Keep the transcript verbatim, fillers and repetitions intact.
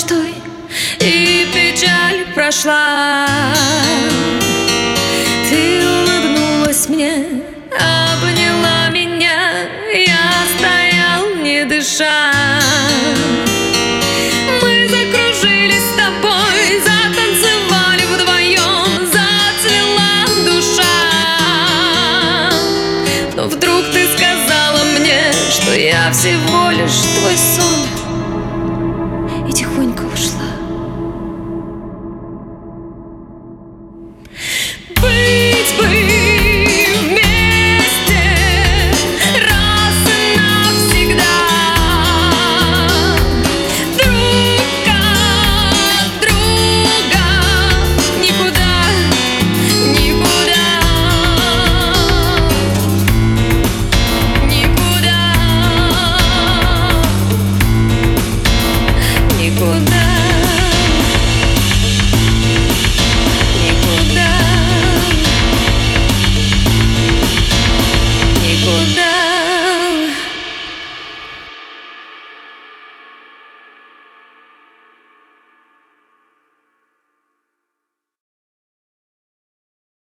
мечтой, и печаль прошла. Ты улыбнулась мне, обняла меня, я стоял, не дыша. Мы закружились с тобой, затанцевали вдвоем, зацвела душа. Но вдруг ты сказала мне, что я всего лишь твой сон, и тихонько ушла. Вы